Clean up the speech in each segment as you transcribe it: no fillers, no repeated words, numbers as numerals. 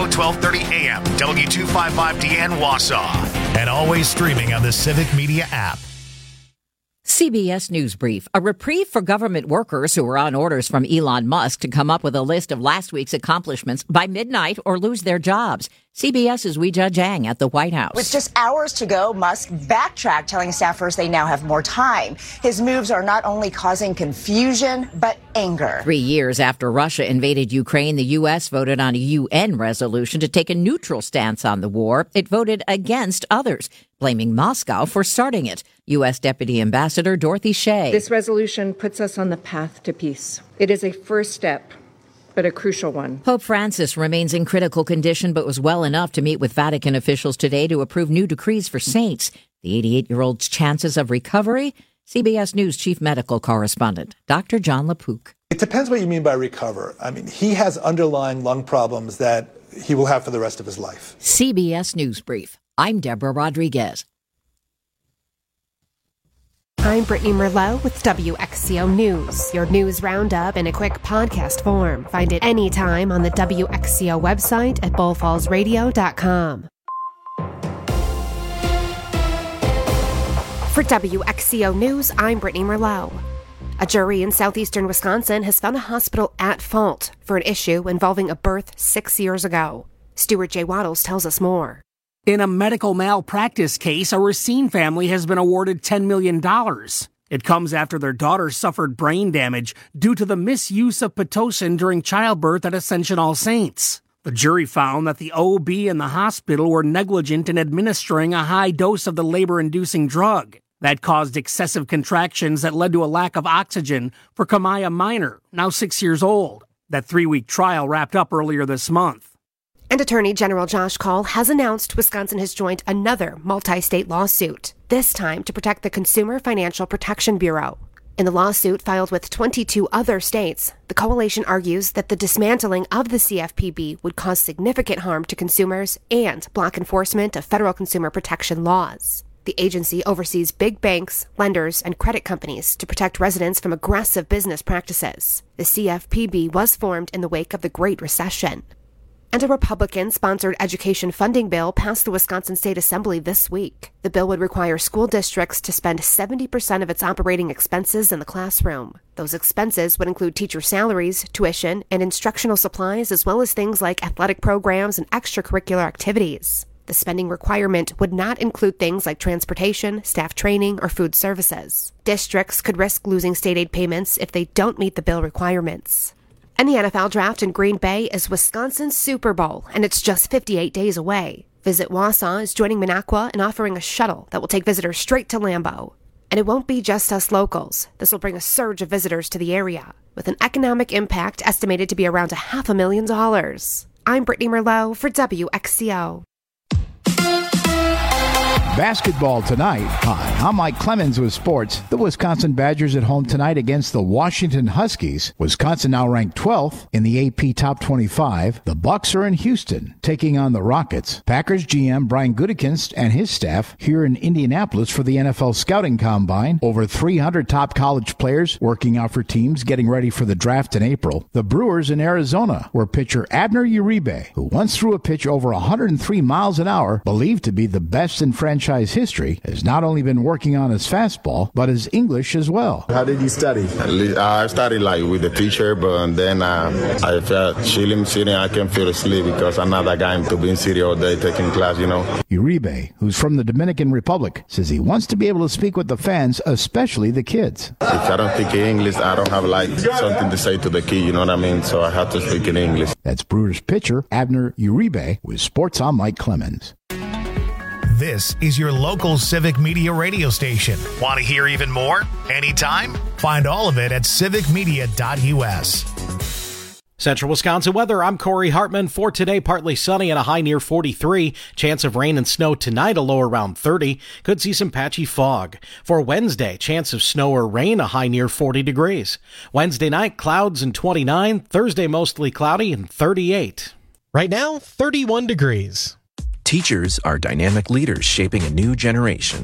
1230 AM, W255DN Wausau. And always streaming on the Civic Media app. CBS News Brief. A reprieve for government workers who are on orders from Elon Musk to come up with a list of last week's accomplishments by midnight or lose their jobs. CBS's Weijia Jiang at the White House. With just hours to go, Musk backtracked, telling staffers they now have more time. His moves are not only causing confusion, but anger. 3 years after Russia invaded Ukraine, the U.S. voted on a UN resolution to take a neutral stance on the war. It voted against others, blaming Moscow for starting it. U.S. Deputy Ambassador Dorothy Shea. This resolution puts us on the path to peace. It is a first step, but a crucial one. Pope Francis remains in critical condition, but was well enough to meet with Vatican officials today to approve new decrees for saints. The 88-year-old's chances of recovery? CBS News chief medical correspondent, Dr. John LaPook. It depends what you mean by recover. I mean, he has underlying lung problems that he will have for the rest of his life. CBS News Brief. I'm Deborah Rodriguez. I'm Brittany Merlot with WXCO News, your news roundup in a quick podcast form. Find it anytime on the WXCO website at bullfallsradio.com. For WXCO News, I'm Brittany Merlot. A jury in southeastern Wisconsin has found a hospital at fault for an issue involving a birth 6 years ago. Stuart J. Waddles tells us more. In a medical malpractice case, a Racine family has been awarded $10 million. It comes after their daughter suffered brain damage due to the misuse of Pitocin during childbirth at Ascension All Saints. The jury found that the OB and the hospital were negligent in administering a high dose of the labor-inducing drug. That caused excessive contractions that led to a lack of oxygen for Kamaya Minor, now 6 years old. That 3-week trial wrapped up earlier this month. And Attorney General Josh Kaul has announced Wisconsin has joined another multi-state lawsuit, this time to protect the Consumer Financial Protection Bureau. In the lawsuit filed with 22 other states, the coalition argues that the dismantling of the CFPB would cause significant harm to consumers and block enforcement of federal consumer protection laws. The agency oversees big banks, lenders, and credit companies to protect residents from aggressive business practices. The CFPB was formed in the wake of the Great Recession. And a Republican-sponsored education funding bill passed the Wisconsin State Assembly this week. The bill would require school districts to spend 70% of its operating expenses in the classroom. Those expenses would include teacher salaries, tuition, and instructional supplies, as well as things like athletic programs and extracurricular activities. The spending requirement would not include things like transportation, staff training, or food services. Districts could risk losing state aid payments if they don't meet the bill requirements. And the NFL draft in Green Bay is Wisconsin's Super Bowl, and it's just 58 days away. Visit Wausau is joining Minocqua and offering a shuttle that will take visitors straight to Lambeau. And it won't be just us locals. This will bring a surge of visitors to the area, with an economic impact estimated to be around $500,000. I'm Brittany Merlot for WXCO. Basketball tonight. Hi, I'm Mike Clemens with sports. The Wisconsin Badgers at home tonight against the Washington Huskies. Wisconsin now ranked 12th in the AP Top 25. The Bucks are in Houston, taking on the Rockets. Packers GM Brian Gutekunst and his staff here in Indianapolis for the NFL Scouting Combine. Over 300 top college players working out for teams getting ready for the draft in April. The Brewers in Arizona, where pitcher Abner Uribe, who once threw a pitch over 103 miles an hour, believed to be the best in franchise history, has not only been working on his fastball, but his English as well. How did you study? I studied with the teacher, but then I felt chilling, sitting. I can't feel asleep because I'm not that guy to be in city all day taking class, Uribe, who's from the Dominican Republic, says he wants to be able to speak with the fans, especially the kids. If I don't speak English, I don't have something to say to the kid, you know what I mean? So I have to speak in English. That's Brewers pitcher Abner Uribe with Sports on Mike Clemens. This is your local Civic Media radio station. Want to hear even more? Anytime? Find all of it at civicmedia.us. Central Wisconsin weather, I'm Corey Hartman. For today, partly sunny and a high near 43. Chance of rain and snow tonight, a low around 30. Could see some patchy fog. For Wednesday, chance of snow or rain, a high near 40 degrees. Wednesday night, clouds and 29. Thursday, mostly cloudy and 38. Right now, 31 degrees. Teachers are dynamic leaders shaping a new generation.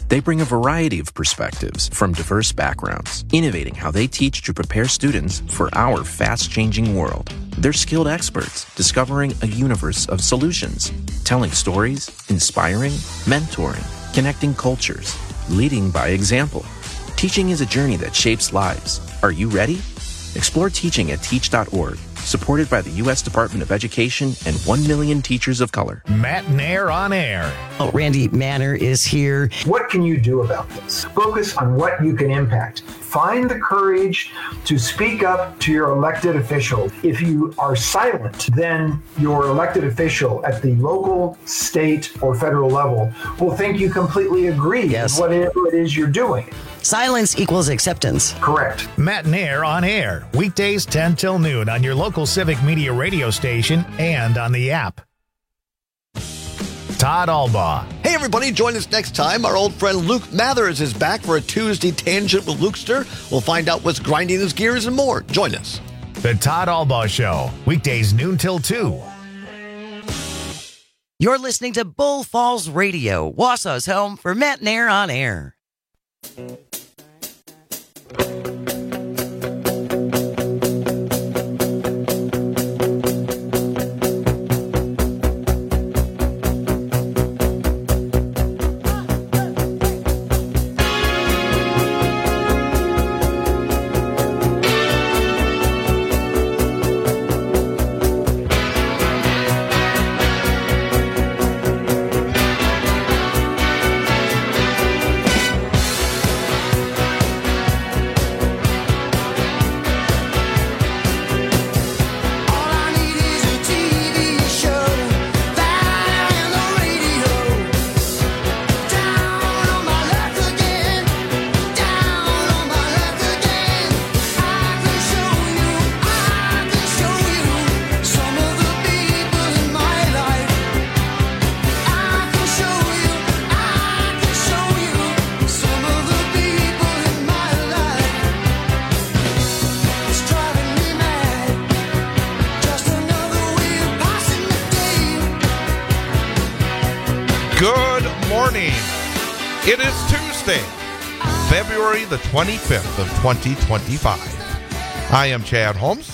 They bring a variety of perspectives from diverse backgrounds, innovating how they teach to prepare students for our fast-changing world. They're skilled experts discovering a universe of solutions, telling stories, inspiring, mentoring, connecting cultures, leading by example. Teaching is a journey that shapes lives. Are you ready? Explore teaching at teach.org, supported by the U.S. Department of Education and 1 million teachers of color. Matt Nair on air. Oh, Randy Manner is here. What can you do about this? Focus on what you can impact. Find the courage to speak up to your elected official. If you are silent, then your elected official at the local, state, or federal level will think you completely agree with whatever it is you're doing. Silence equals acceptance. Correct. Matt Nair on air, weekdays 10 till noon on your local Civic Media radio station and on the app. Todd Albaugh. Hey, everybody, join us next time. Our old friend Luke Mathers is back for a Tuesday Tangent with Lukester. We'll find out what's grinding his gears and more. Join us. The Todd Albaugh Show, weekdays noon till 2. You're listening to Bull Falls Radio, Wausau's home for Matt Nair on air. It is Tuesday, February the 25th of 2025. I am Chad Holmes.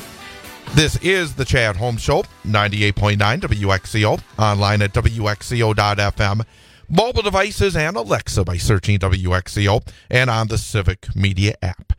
This is the Chad Holmes Show, 98.9 WXCO, online at WXCO.FM, mobile devices and Alexa by searching WXCO, and on the Civic Media app.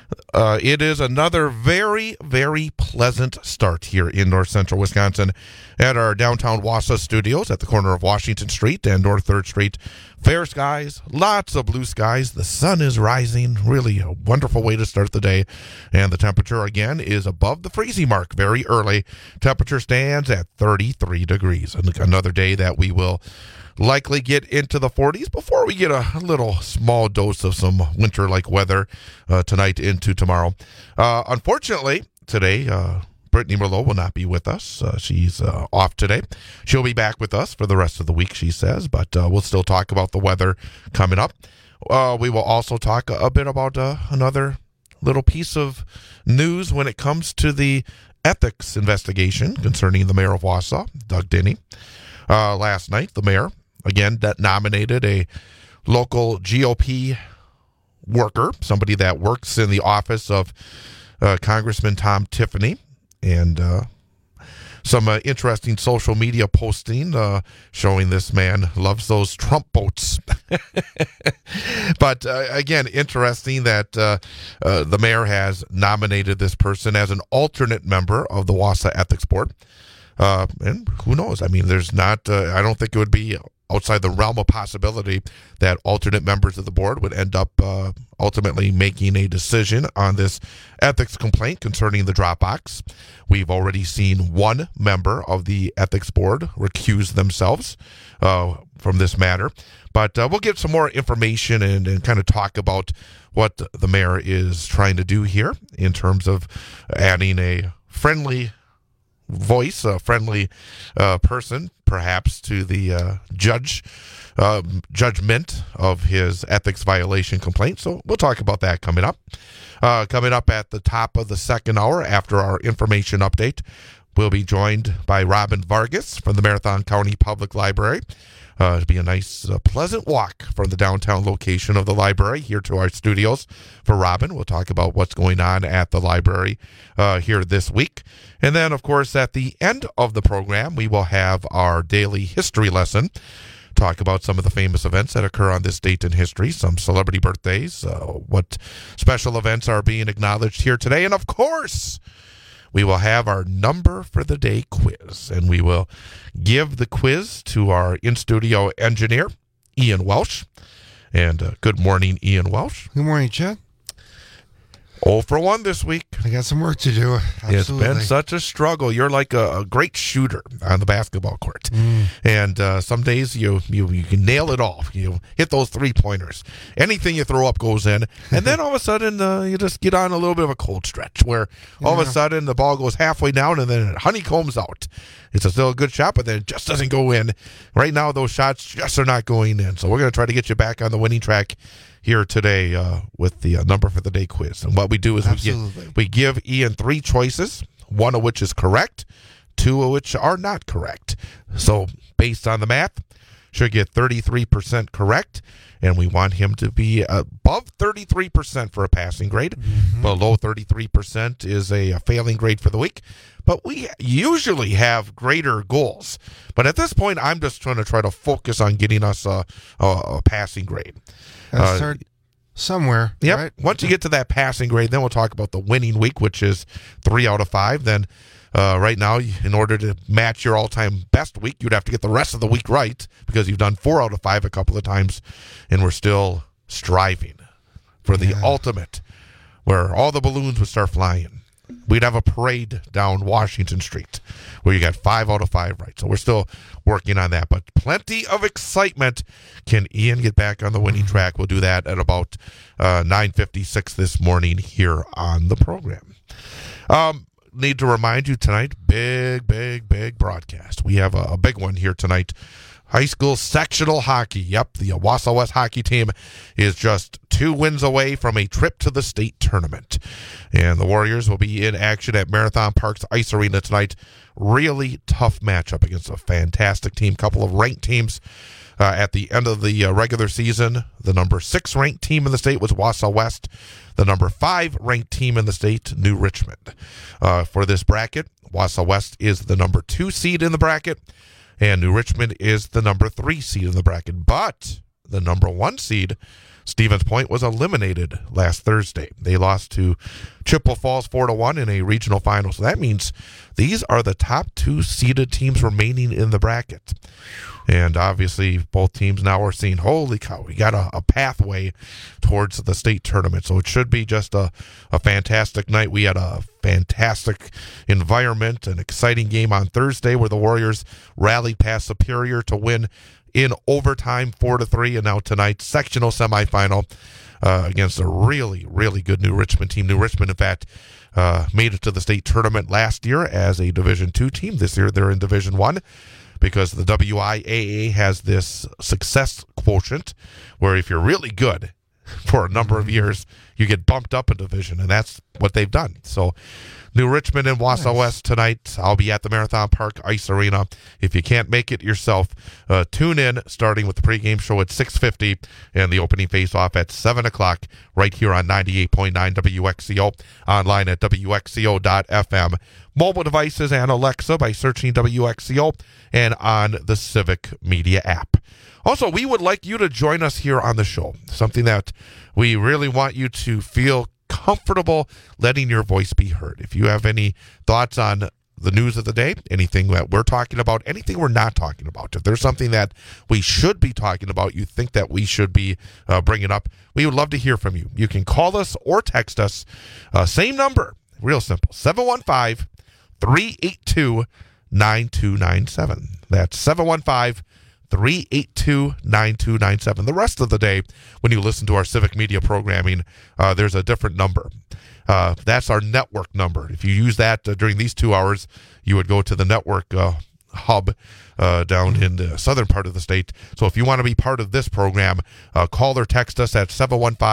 It is another very, very pleasant start here in north central Wisconsin at our downtown Wausau studios at the corner of Washington Street and North 3rd Street. Fair skies, lots of blue skies. The sun is rising. Really a wonderful way to start the day. And the temperature, again, is above the freezing mark very early. Temperature stands at 33 degrees. Another day that we will likely get into the 40s before we get a little small dose of some winter-like weather tonight into tomorrow. Unfortunately, today, Brittany Merlot will not be with us. She's off today. She'll be back with us for the rest of the week, she says, but we'll still talk about the weather coming up. We will also talk a bit about another little piece of news when it comes to the ethics investigation concerning the mayor of Wausau, Doug Denny. Last night, the mayor, again, that nominated a local GOP worker, somebody that works in the office of Congressman Tom Tiffany, and some interesting social media posting showing this man loves those Trump votes. But again, interesting that the mayor has nominated this person as an alternate member of the Wausau Ethics Board. And who knows? I mean, there's not, I don't think it would be outside the realm of possibility that alternate members of the board would end up ultimately making a decision on this ethics complaint concerning the Dropbox. We've already seen one member of the ethics board recuse themselves from this matter. But we'll get some more information and kind of talk about what the mayor is trying to do here in terms of adding a friendly voice, a friendly person, perhaps, to the judgment of his ethics violation complaint. So we'll talk about that coming up. Coming up at the top of the second hour after our information update, we'll be joined by Robin Vargas from the Marathon County Public Library. It'll be a nice, pleasant walk from the downtown location of the library here to our studios for Robin. We'll talk about what's going on at the library here this week. And then, of course, at the end of the program, we will have our daily history lesson. Talk about some of the famous events that occur on this date in history, some celebrity birthdays, what special events are being acknowledged here today. And, of course, we will have our number for the day quiz, and we will give the quiz to our in-studio engineer, Ian Welsh. And good morning, Ian Welsh. Good morning, Chad. 0 for 1 this week. I got some work to do. Absolutely. It's been such a struggle. You're like a great shooter on the basketball court. And some days you can nail it all. You hit those 3-pointers. Anything you throw up goes in. And then all of a sudden you just get on a little bit of a cold stretch where all of a sudden the ball goes halfway down and then it honeycombs out. It's still a good shot, but then it just doesn't go in. Right now those shots just are not going in. So we're going to try to get you back on the winning track here today with the number for the day quiz. And what we do is we give Ian 3 choices, 1 of which is correct, 2 of which are not correct. So based on the math, should get 33% correct, and we want him to be above 33% for a passing grade. Below 33% is a failing grade for the week. But we usually have greater goals. But at this point, I'm just trying to focus on getting us a passing grade. Start somewhere. Yep. Right? Once you get to that passing grade, then we'll talk about the winning week, which is 3 out of 5. Then right now, in order to match your all-time best week, you'd have to get the rest of the week right because you've done 4 out of 5 a couple of times, and we're still striving for the ultimate, where all the balloons would start flying. We'd have a parade down Washington Street where you got 5 out of 5 right. So we're still working on that, but plenty of excitement. Can Ian get back on the winning track? We'll do that at about 9:56 this morning here on the program. Need to remind you tonight, big broadcast. We have a big one here tonight. High school sectional hockey. Yep, the Wausau West hockey team is just 2 wins away from a trip to the state tournament. And the Warriors will be in action at Marathon Park's Ice Arena tonight. Really tough matchup against a fantastic team. Couple of ranked teams at the end of the regular season. The number 6 ranked team in the state was Wausau West. The number 5 ranked team in the state, New Richmond. For this bracket, Wausau West is the number 2 seed in the bracket. And New Richmond is the number 3 seed in the bracket. But the number 1 seed, Stevens Point, was eliminated last Thursday. They lost to Chippewa Falls 4-1 in a regional final. So that means these are the top 2 seeded teams remaining in the bracket. And obviously, both teams now are seeing, holy cow, we got a pathway towards the state tournament. So it should be just a fantastic night. We had a fantastic environment, an exciting game on Thursday where the Warriors rallied past Superior to win in overtime 4-3. And now tonight, sectional semifinal against a really, really good New Richmond team. New Richmond, in fact, made it to the state tournament last year as a Division II team. This year they're in Division I. Because the WIAA has this success quotient where if you're really good for a number of years, you get bumped up a division, and that's what they've done. So New Richmond and Wausau West tonight. I'll be at the Marathon Park Ice Arena. If you can't make it yourself, tune in, starting with the pregame show at 6:50 and the opening face-off at 7 o'clock right here on 98.9 WXCO, online at WXCO.FM. Mobile devices and Alexa by searching WXCO and on the Civic Media app. Also, we would like you to join us here on the show, something that we really want you to feel comfortable letting your voice be heard. If you have any thoughts on the news of the day, anything that we're talking about, anything we're not talking about, if there's something that we should be talking about, you think that we should be bringing up, we would love to hear from you. You can call us or text us. Same number, real simple, 715-382-9297. That's 715-382-9297. The rest of the day, when you listen to our civic media programming, there's a different number. That's our network number. If you use that during these 2 hours, you would go to the network hub down in the southern part of the state. So if you want to be part of this program, call or text us at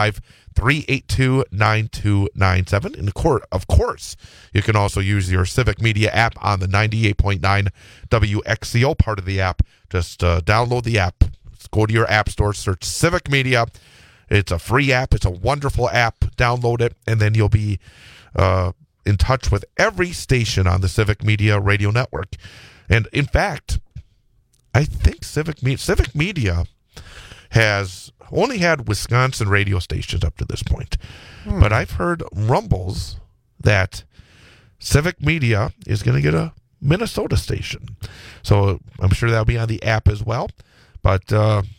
715-382-9297. And of course, you can also use your Civic Media app on the 98.9 WXCO part of the app. Just download the app. Go to your app store, search Civic Media. It's a free app. It's a wonderful app. Download it, and then you'll be in touch with every station on the Civic Media radio network. And in fact, I think Civic Media has only had Wisconsin radio stations up to this point. But I've heard rumbles that Civic Media is going to get a Minnesota station. So I'm sure that'll be on the app as well. But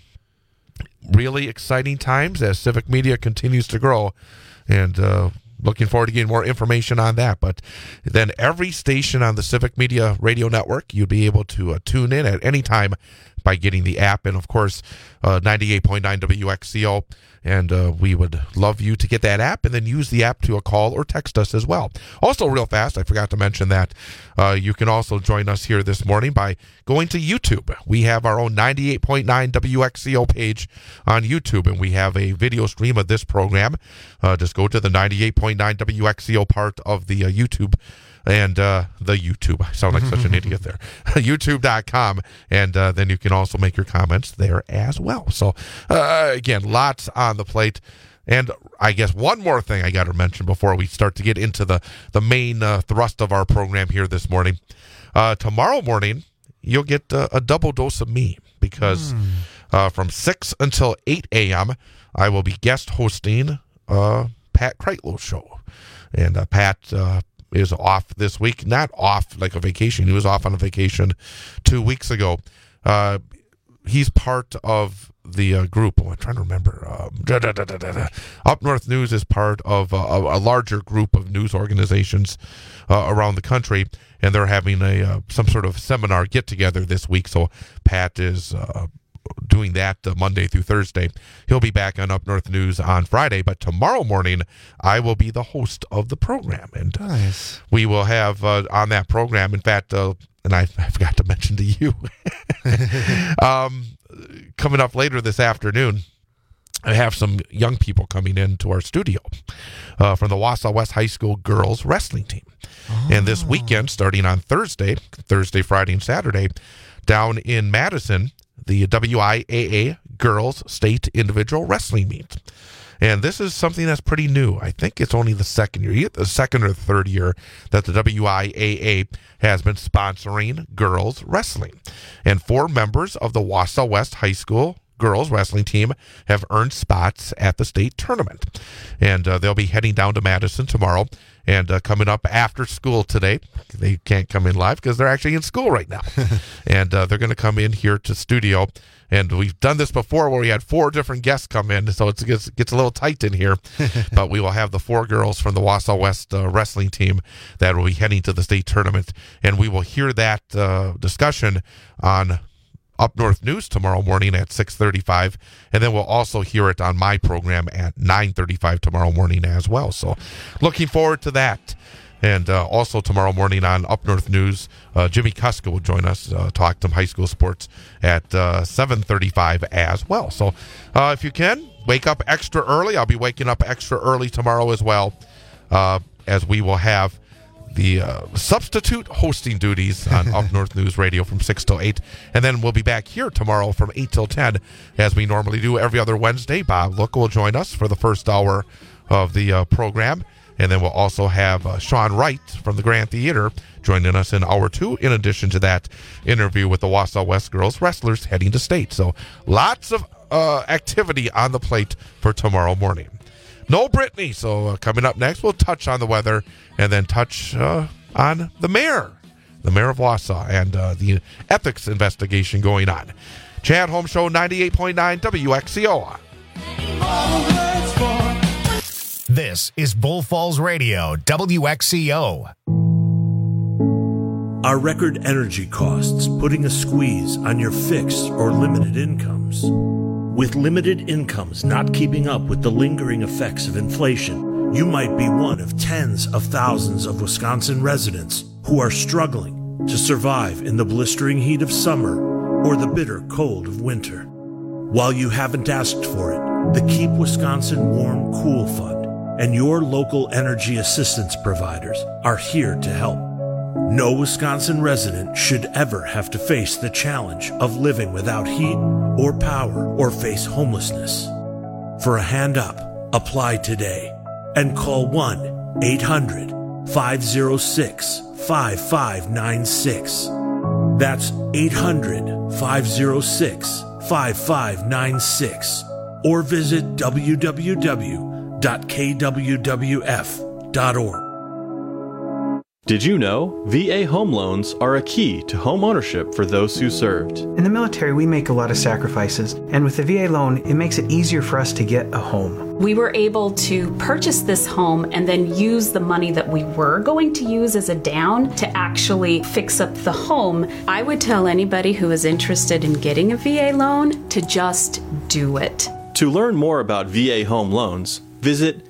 really exciting times as Civic Media continues to grow, and looking forward to getting more information on that. But then every station on the Civic Media radio network, you'll be able to tune in at any time by getting the app, and of course 98.9 WXCO. And we would love you to get that app and then use the app to call or text us as well. Also, real fast, I forgot to mention that you can also join us here this morning by going to YouTube. We have our own 98.9 WXCO page on YouTube, and we have a video stream of this program. Just go to the 98.9 WXCO part of the YouTube. And the YouTube. I sound like such an idiot there. YouTube.com. And then you can also make your comments there as well. So, again, lots on the plate. And I guess one more thing I got to mention before we start to get into the main thrust of our program here this morning. Tomorrow morning, you'll get a double dose of me because from 6 until 8 a.m., I will be guest hosting Pat Kreitlow's show. And Pat is off this week. Not off like a vacation. He was off on a vacation 2 weeks ago. He's part of the group. I'm trying to remember. Up North News is part of a larger group of news organizations around the country, and they're having some sort of seminar get-together this week. So Pat is doing that Monday through Thursday. He'll be back on Up North News on Friday, but tomorrow morning I will be the host of the program, and we will have on that program, in fact, and I forgot to mention to you, coming up later this afternoon, I have some young people coming into our studio from the Wausau West High School girls wrestling team. And this weekend, starting on Thursday, Friday, and Saturday, down in Madison, the WIAA Girls State Individual Wrestling Meet. And this is something that's pretty new. I think it's only the second or third year that the WIAA has been sponsoring girls wrestling. And 4 members of the Wausau West High School girls wrestling team have earned spots at the state tournament. And they'll be heading down to Madison tomorrow and coming up after school today. They can't come in live because they're actually in school right now. And they're going to come in here to studio. And we've done this before where we had 4 different guests come in, so it gets a little tight in here. But we will have the 4 girls from the Wausau West wrestling team that will be heading to the state tournament. And we will hear that discussion on Up North News tomorrow morning at 6:35, and then we'll also hear it on my program at 9:35 tomorrow morning as well. So looking forward to that. And also tomorrow morning on Up North News, Jimmy Kuska will join us, talk some high school sports at 7:35 as well. So if you can, wake up extra early. I'll be waking up extra early tomorrow as well, as we will have the substitute hosting duties on Up North News Radio from 6 till 8. And then we'll be back here tomorrow from 8 till 10, as we normally do every other Wednesday. Bob Look will join us for the first hour of the program. And then we'll also have Sean Wright from the Grand Theater joining us in hour 2, in addition to that interview with the Wausau West girls wrestlers heading to state. So lots of activity on the plate for tomorrow morning. No Brittany. So coming up next, we'll touch on the weather and then touch on the mayor of Wausau, and the ethics investigation going on. Chad Holmes Show, 98.9 WXCO. This is Bull Falls Radio, WXCO. Are record energy costs putting a squeeze on your fixed or limited incomes? With limited incomes not keeping up with the lingering effects of inflation, you might be one of tens of thousands of Wisconsin residents who are struggling to survive in the blistering heat of summer or the bitter cold of winter. While you haven't asked for it, the Keep Wisconsin Warm Cool Fund and your local energy assistance providers are here to help. No Wisconsin resident should ever have to face the challenge of living without heat or power or face homelessness. For a hand up, apply today and call 1-800-506-5596. That's 800-506-5596. Or visit www.kwwf.org. Did you know VA home loans are a key to home ownership for those who served? In the military, we make a lot of sacrifices, and with the VA loan, it makes it easier for us to get a home. We were able to purchase this home and then use the money that we were going to use as a down to actually fix up the home. I would tell anybody who is interested in getting a VA loan to just do it. To learn more about VA home loans, visit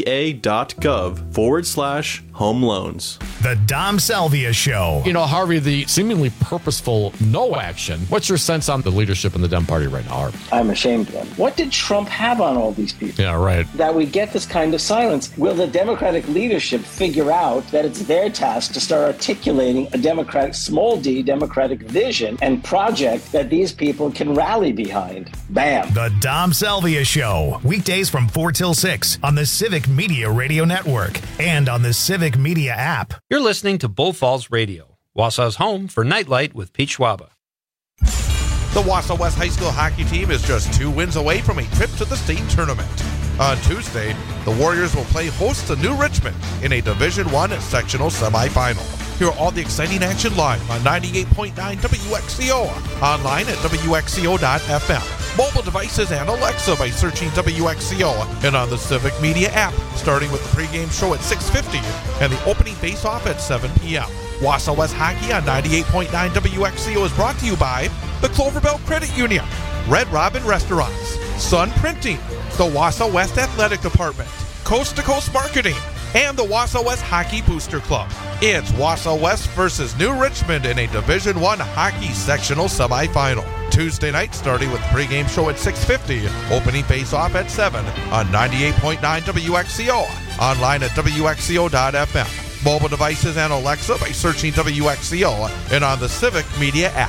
va.gov/home loans. The Dom Salvia Show. You know, Harvey, the seemingly purposeful no action. What's your sense on the leadership in the Dem Party right now, Harvey? I'm ashamed of them. What did Trump have on all these people? Yeah, right. That we get this kind of silence. Will the Democratic leadership figure out that it's their task to start articulating a Democratic, small d, Democratic vision and project that these people can rally behind? Bam. The Dom Salvia Show. Weekdays from 4 till 6 on the Civic Media Radio Network and on the Civic Media app. You're listening to Bull Falls Radio, Wausau's home for Nightlight with Pete Schwaba. The Wausau West High School hockey team is just 2 wins away from a trip to the state tournament. On Tuesday, the Warriors will play host to New Richmond in a Division I sectional semifinal. Hear all the exciting action live on 98.9 WXCO, online at WXCO.FM, mobile devices and Alexa by searching WXCO, and on the Civic Media app, starting with the pregame show at 6:50 and the opening face-off at 7 p.m. Wausau West Hockey on 98.9 WXCO is brought to you by the Cloverbell Credit Union, Red Robin Restaurants, Sun Printing, the Wausau West Athletic Department, Coast to Coast Marketing, and the Wausau West Hockey Booster Club. It's Wausau West versus New Richmond in a Division I hockey sectional semifinal. Tuesday night, starting with the pregame show at 6:50, opening face-off at 7 on 98.9 WXCO, online at WXCO.FM, mobile devices and Alexa by searching WXCO, and on the Civic Media app.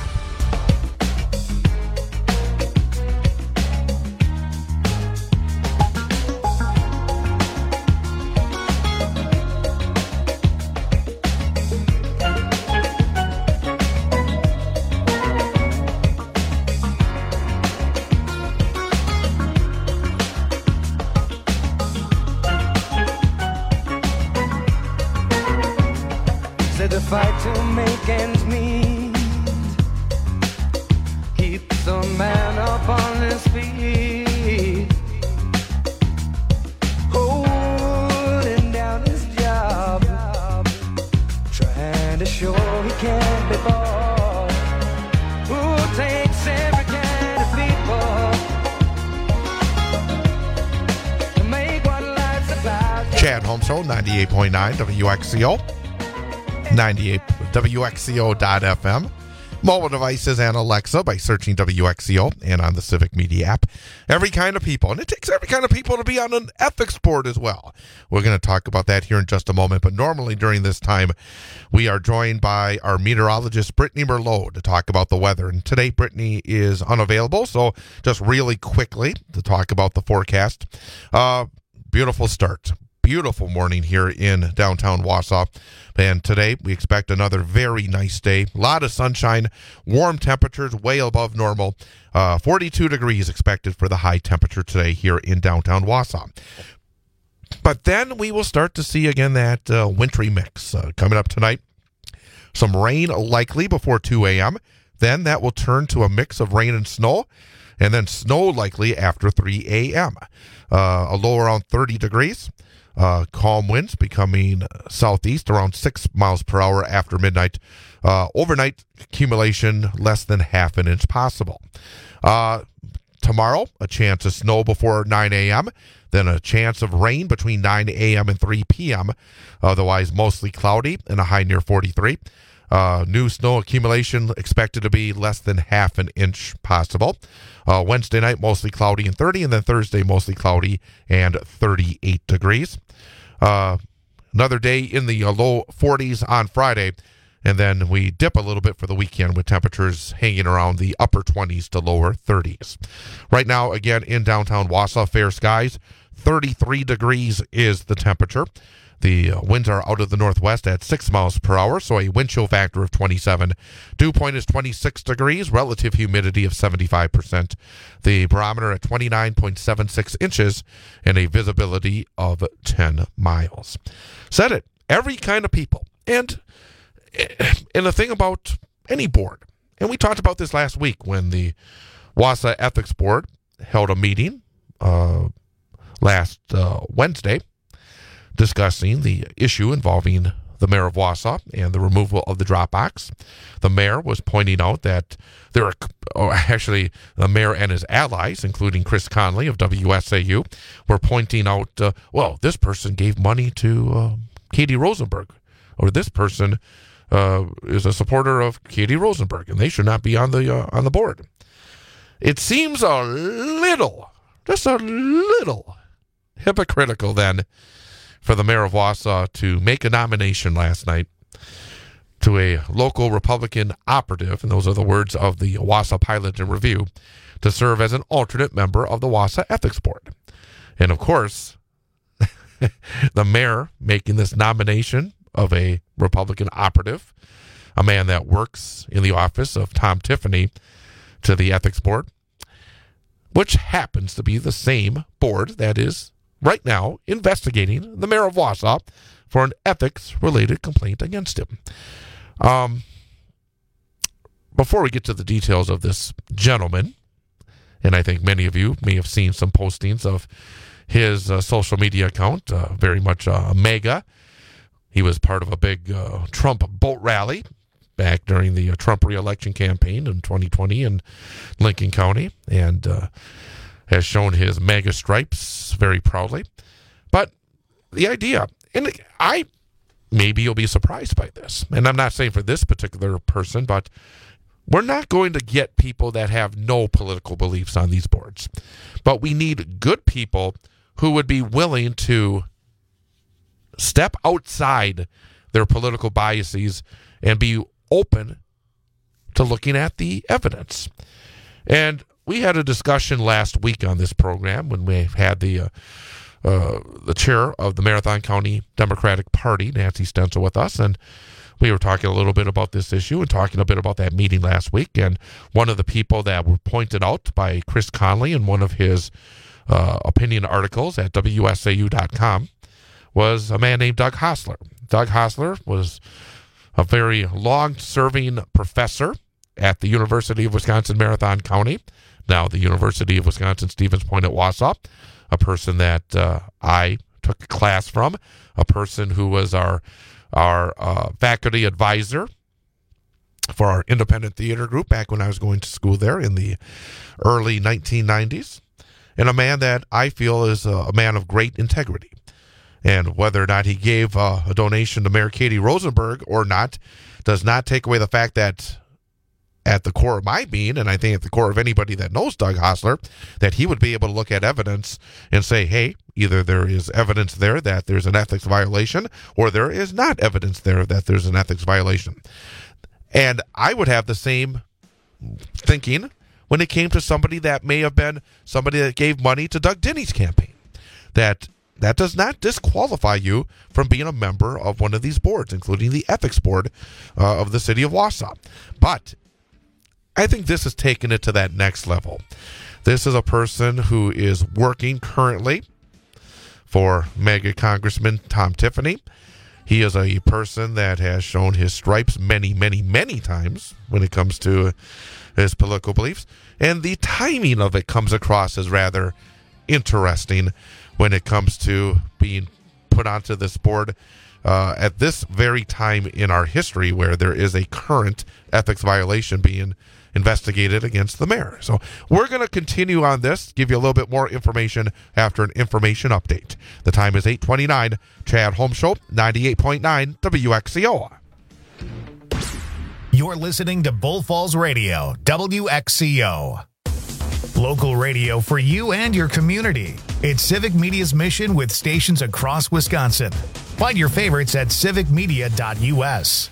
The fight to make ends meet keeps a man up on his feet, holding down his job, trying to show he can't be bought. Who takes every kind of people to make what life's about? Chad Holmes Show, 98.9 WXCO. 98 WXCO.FM, mobile devices and Alexa by searching WXCO, and on the Civic Media app. Every kind of people, and it takes every kind of people to be on an ethics board as well. We're going to talk about that here in just a moment, but normally during this time we are joined by our meteorologist Brittany Merlot to talk about the weather, and today Brittany is unavailable, so just really quickly to talk about the forecast. Beautiful start. Beautiful morning here in downtown Wausau, and today we expect another very nice day. A lot of sunshine, warm temperatures way above normal. 42 degrees expected for the high temperature today here in downtown Wausau. But then we will start to see again that wintry mix coming up tonight. Some rain likely before 2 a.m. Then that will turn to a mix of rain and snow, and then snow likely after 3 a.m. A low around 30 degrees. Calm winds becoming southeast around 6 miles per hour after midnight. Overnight accumulation less than half an inch possible. Tomorrow, a chance of snow before 9 a.m., then a chance of rain between 9 a.m. and 3 p.m. Otherwise, mostly cloudy and a high near 43. New snow accumulation expected to be less than half an inch possible. Wednesday night, mostly cloudy and 30, and then Thursday, mostly cloudy and 38 degrees. Another day in the low 40s on Friday, and then we dip a little bit for the weekend with temperatures hanging around the upper 20s to lower 30s. Right now, again, in downtown Wausau, fair skies. 33 degrees is the temperature. The winds are out of the northwest at 6 miles per hour, so a wind chill factor of 27. Dew point is 26 degrees, relative humidity of 75%. The barometer at 29.76 inches, and a visibility of 10 miles. Said it. Every kind of people. And the thing about any board, and we talked about this last week when the Wausau Ethics Board held a meeting last Wednesday, discussing the issue involving the mayor of Wausau and the removal of the drop box. The mayor was pointing out that there are, actually, the mayor and his allies, including Chris Conley of WSAU, were pointing out, well, this person gave money to Katie Rosenberg, or this person is a supporter of Katie Rosenberg, and they should not be on the board. It seems a little, just a little, hypocritical then for the mayor of Wausau to make a nomination last night to a local Republican operative, and those are the words of the Wausau Pilot and Review, to serve as an alternate member of the Wausau Ethics Board. And of course, the mayor making this nomination of a Republican operative, a man that works in the office of Tom Tiffany, to the Ethics Board, which happens to be the same board that is right now investigating the mayor of Wausau for an ethics-related complaint against him. Before we get to the details of this gentleman, and I think many of you may have seen some postings of his social media account, very much mega. He was part of a big Trump boat rally back during the Trump re-election campaign in 2020 in Lincoln County, and has shown his MAGA stripes very proudly. But the idea, and maybe you'll be surprised by this, and I'm not saying for this particular person, but we're not going to get people that have no political beliefs on these boards. But we need good people who would be willing to step outside their political biases and be open to looking at the evidence. And we had a discussion last week on this program when we had the chair of the Marathon County Democratic Party, Nancy Stencil, with us, and we were talking a little bit about this issue and talking a bit about that meeting last week. And one of the people that were pointed out by Chris Conley in one of his opinion articles at WSAU.com was a man named Doug Hosler. Doug Hosler was a very long-serving professor at the University of Wisconsin Marathon County, now the University of Wisconsin Stevens Point at Wausau, a person that I took a class from, a person who was our faculty advisor for our independent theater group back when I was going to school there in the early 1990s, and a man that I feel is a man of great integrity. And whether or not he gave a donation to Mayor Katie Rosenberg or not does not take away the fact that at the core of my being, and I think at the core of anybody that knows Doug Hosler, that he would be able to look at evidence and say, hey, either there is evidence there that there's an ethics violation, or there is not evidence there that there's an ethics violation. And I would have the same thinking when it came to somebody that may have been somebody that gave money to Doug Denny's campaign. That does not disqualify you from being a member of one of these boards, including the ethics board of the city of Wausau. But I think this has taken it to that next level. This is a person who is working currently for MAGA Congressman Tom Tiffany. He is a person that has shown his stripes many, many, many times when it comes to his political beliefs. And the timing of it comes across as rather interesting when it comes to being put onto this board at this very time in our history where there is a current ethics violation being investigated against the mayor. So we're going to continue on this, give you a little bit more information after an information update. The time is 8:29. Chad Holmes Show, 98.9 WXCO. You're listening to Bull Falls Radio, WXCO. Local radio for you and your community. It's Civic Media's mission with stations across Wisconsin. Find your favorites at civicmedia.us.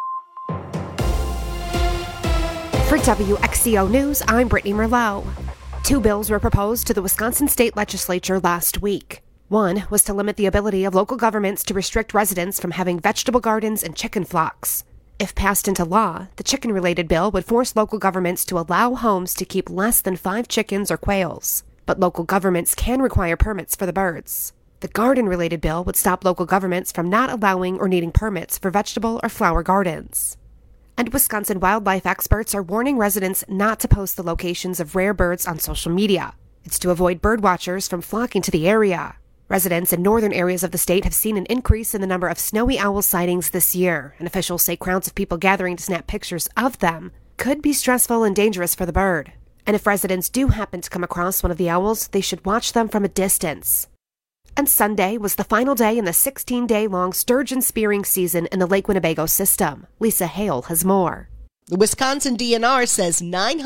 For WXCO News, I'm Brittany Merlot. 2 bills were proposed to the Wisconsin State Legislature last week. One was to limit the ability of local governments to restrict residents from having vegetable gardens and chicken flocks. If passed into law, the chicken-related bill would force local governments to allow homes to keep less than 5 chickens or quails. But local governments can require permits for the birds. The garden-related bill would stop local governments from not allowing or needing permits for vegetable or flower gardens. And Wisconsin wildlife experts are warning residents not to post the locations of rare birds on social media. It's to avoid bird watchers from flocking to the area. Residents in northern areas of the state have seen an increase in the number of snowy owl sightings this year, and officials say crowds of people gathering to snap pictures of them could be stressful and dangerous for the bird. And if residents do happen to come across one of the owls, they should watch them from a distance. And Sunday was the final day in the 16-day-long sturgeon spearing season in the Lake Winnebago system. Lisa Hale has more. The Wisconsin DNR says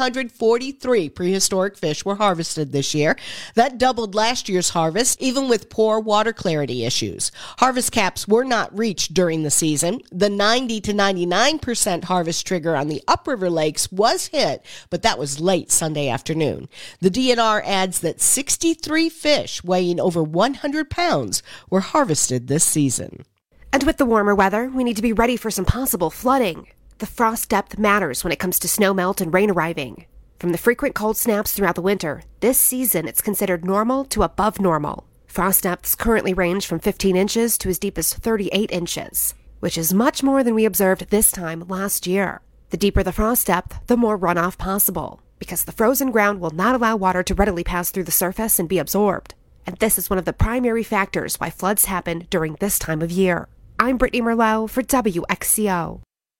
943 prehistoric fish were harvested this year. That doubled last year's harvest, even with poor water clarity issues. Harvest caps were not reached during the season. The 90 to 99% harvest trigger on the upriver lakes was hit, but that was late Sunday afternoon. The DNR adds that 63 fish weighing over 100 pounds were harvested this season. And with the warmer weather, we need to be ready for some possible flooding. The frost depth matters when it comes to snow melt and rain arriving. From the frequent cold snaps throughout the winter, this season it's considered normal to above normal. Frost depths currently range from 15 inches to as deep as 38 inches, which is much more than we observed this time last year. The deeper the frost depth, the more runoff possible, because the frozen ground will not allow water to readily pass through the surface and be absorbed. And this is one of the primary factors why floods happen during this time of year. I'm Brittany Merlot for WXCO.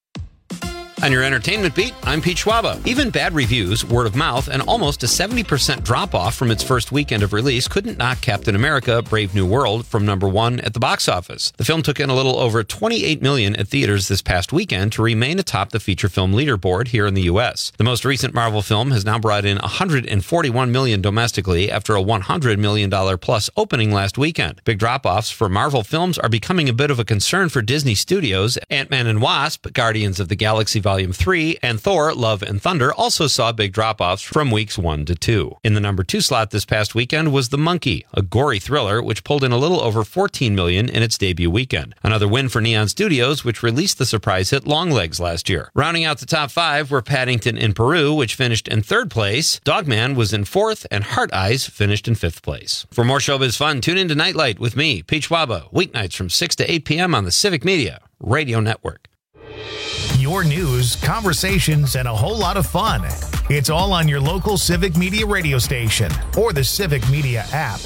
On your entertainment beat, I'm Pete Schwaba. Even bad reviews, word of mouth, and almost a 70% drop-off from its first weekend of release couldn't knock Captain America: Brave New World from number 1 at the box office. The film took in a little over $28 million at theaters this past weekend to remain atop the feature film leaderboard here in the U.S. The most recent Marvel film has now brought in $141 million domestically after a $100 million plus opening last weekend. Big drop-offs for Marvel films are becoming a bit of a concern for Disney Studios. Ant-Man and Wasp, Guardians of the Galaxy Volume 3, and Thor: Love and Thunder also saw big drop-offs from weeks 1 to 2. In the number 2 slot this past weekend was The Monkey, a gory thriller which pulled in a little over $14 million in its debut weekend. Another win for Neon Studios, which released the surprise hit Longlegs last year. Rounding out the top 5 were Paddington in Peru, which finished in 3rd place. Dogman was in 4th, and Heart Eyes finished in 5th place. For more showbiz fun, tune in to Nightlight with me, Pete Schwaba, weeknights from 6 to 8 p.m. on the Civic Media Radio Network. Your news, conversations, and a whole lot of fun. It's all on your local Civic Media radio station or the Civic Media app.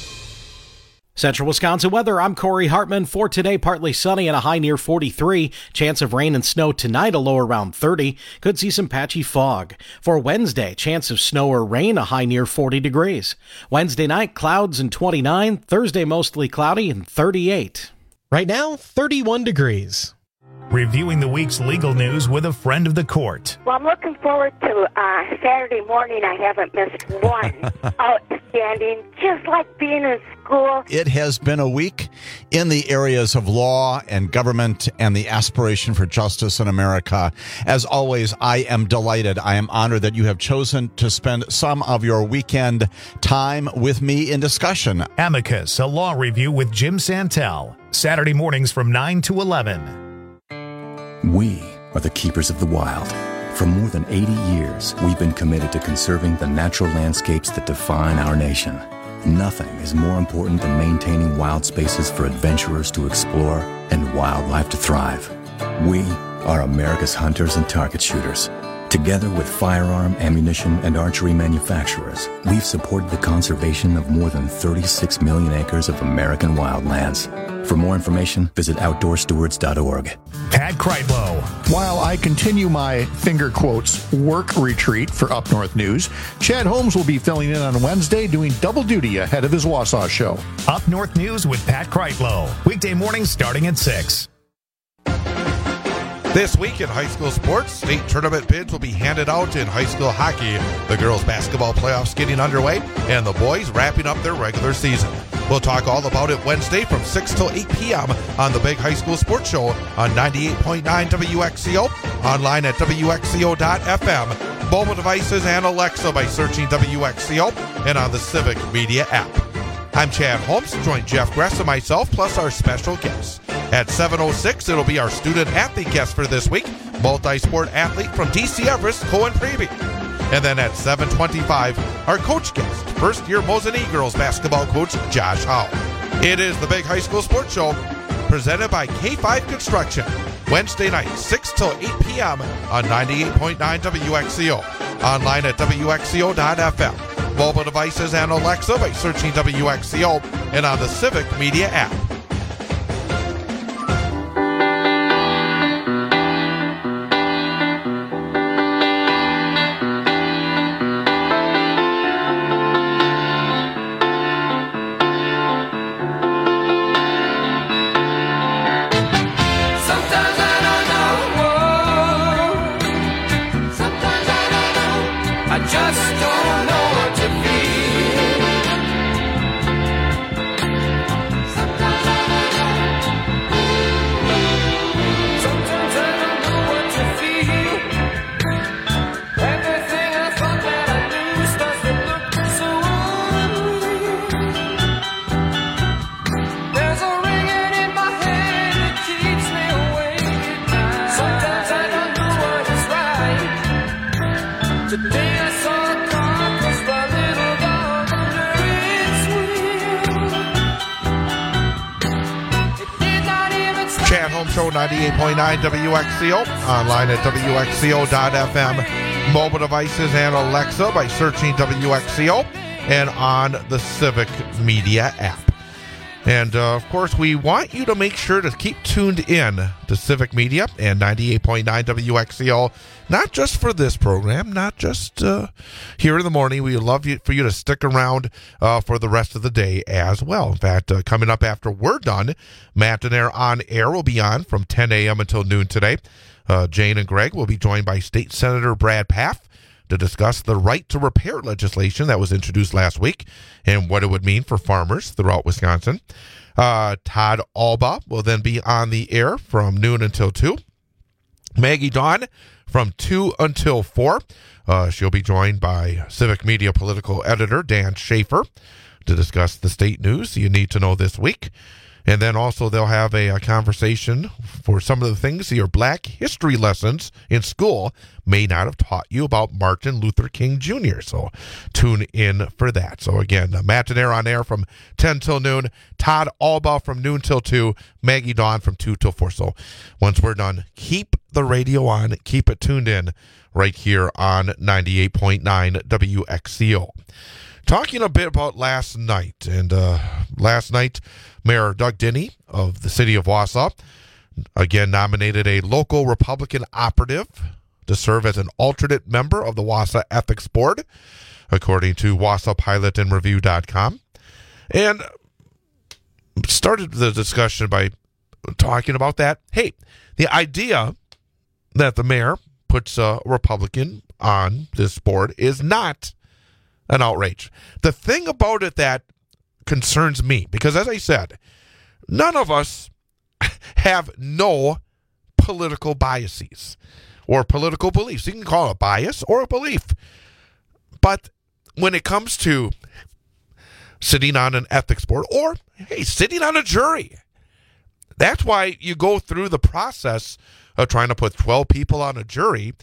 Central Wisconsin weather, I'm Corey Hartman. For today, partly sunny and a high near 43. Chance of rain and snow tonight, a low around 30. Could see some patchy fog. For Wednesday, chance of snow or rain, a high near 40 degrees. Wednesday night, clouds and 29. Thursday, mostly cloudy and 38. Right now, 31 degrees. Reviewing the week's legal news with a friend of the court. Well, I'm looking forward to Saturday morning. I haven't missed one. Outstanding, just like being in school. It has been a week in the areas of law and government and the aspiration for justice in America. As always, I am delighted. I am honored that you have chosen to spend some of your weekend time with me in discussion. Amicus, a law review with Jim Santel. Saturday mornings from 9 to 11. We are the keepers of the wild. For more than 80 years, we've been committed to conserving the natural landscapes that define our nation. Nothing is more important than maintaining wild spaces for adventurers to explore and wildlife to thrive. We are America's hunters and target shooters. Together with firearm, ammunition, and archery manufacturers, we've supported the conservation of more than 36 million acres of American wildlands. For more information, visit OutdoorStewards.org. Pat Kreitlow. While I continue my finger quotes work retreat for Up North News, Chad Holmes will be filling in on Wednesday doing double duty ahead of his Wausau show. Up North News with Pat Kreitlow. Weekday mornings starting at 6. This week in high school sports, state tournament bids will be handed out in high school hockey. The girls' basketball playoffs getting underway, and the boys wrapping up their regular season. We'll talk all about it Wednesday from 6 till 8 p.m. on the Big High School Sports Show on 98.9 WXCO, online at WXCO.FM, mobile devices and Alexa by searching WXCO, and on the Civic Media app. I'm Chad Holmes, join Jeff Gress and myself, plus our special guests. At 7:06, it'll be our student-athlete guest for this week, multi-sport athlete from DC Everest, Cohen Preby. And then at 7:25, our coach guest, first-year Mosinee girls basketball coach Josh Howe. It is the Big High School Sports Show, presented by K5 Construction, Wednesday night, 6 till 8 p.m. on 98.9 WXCO, online at WXCO.FM. Mobile devices and Alexa by searching WXCO, and on the Civic Media app. Show 98.9 WXCO, online at WXCO.FM, mobile devices and Alexa by searching WXCO, and on the Civic Media app. And, of course, we want you to make sure to keep tuned in to Civic Media and 98.9 WXCO, not just for this program, not just here in the morning. We would love for you to stick around for the rest of the day as well. In fact, coming up after we're done, Matt and Air on Air will be on from 10 a.m. until noon today. Jane and Greg will be joined by State Senator Brad Pfaff to discuss the right to repair legislation that was introduced last week and what it would mean for farmers throughout Wisconsin. Todd Alba will then be on the air from noon until 2. Maggie Dawn from 2 until 4. She'll be joined by Civic Media political editor Dan Schaefer to discuss the state news you need to know this week. And then also they'll have a conversation for some of the things your Black history lessons in school may not have taught you about Martin Luther King Jr. So tune in for that. So again, Matt and Air on Air from 10 till noon, Todd Alba from noon till 2, Maggie Dawn from 2 till 4. So once we're done, keep the radio on, keep it tuned in right here on 98.9 WXCO. Talking a bit about last night, and last night, Mayor Doug Dinny of the city of Wausau again nominated a local Republican operative to serve as an alternate member of the Wausau Ethics Board, according to WausauPilotandReview.com, and started the discussion by talking about that. Hey, the idea that the mayor puts a Republican on this board is not an outrage. The thing about it that concerns me, because as I said, none of us have no political biases or political beliefs. You can call it a bias or a belief. But when it comes to sitting on an ethics board or, hey, sitting on a jury, that's why you go through the process of trying to put 12 people on a jury.